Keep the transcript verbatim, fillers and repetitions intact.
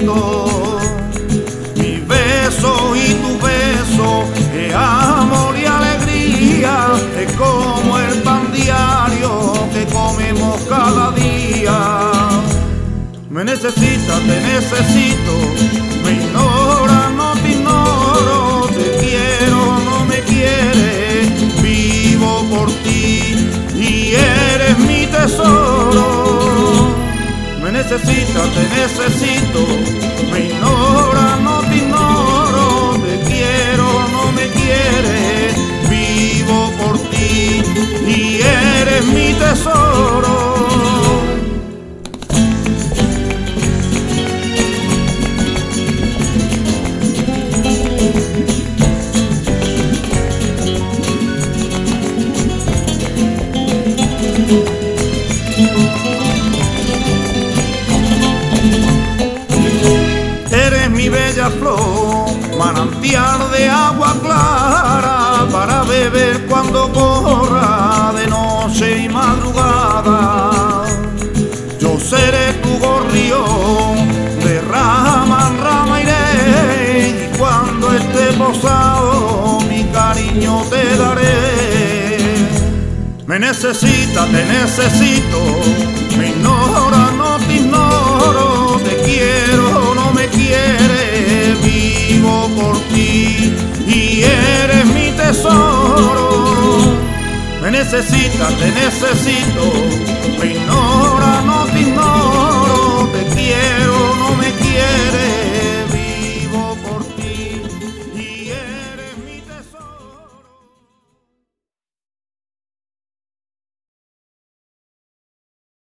bonito. Mi beso y tu beso es amor y alegría, es como el pan diario que comemos cada día. Me necesitas, te necesito, me ignoras, no te ignoro, te quiero, no me quieres, vivo por ti y eres mi tesoro. Me necesitas, te necesito, me ignoras, no te ignoro, te quiero, no me quieres, vivo por ti y eres mi tesoro. Eres mi bella flor, manantial de agua clara, para beber cuando corra de noche y madrugada. Yo seré tu gorrión, de rama en rama iré, y cuando esté posado mi cariño te daré. Me necesitas, te necesito, me ignoras, no te ignoro, te quiero, no me quieres, vivo por ti y eres mi tesoro. Me necesitas, te necesito, me ignoras, no te ignoro,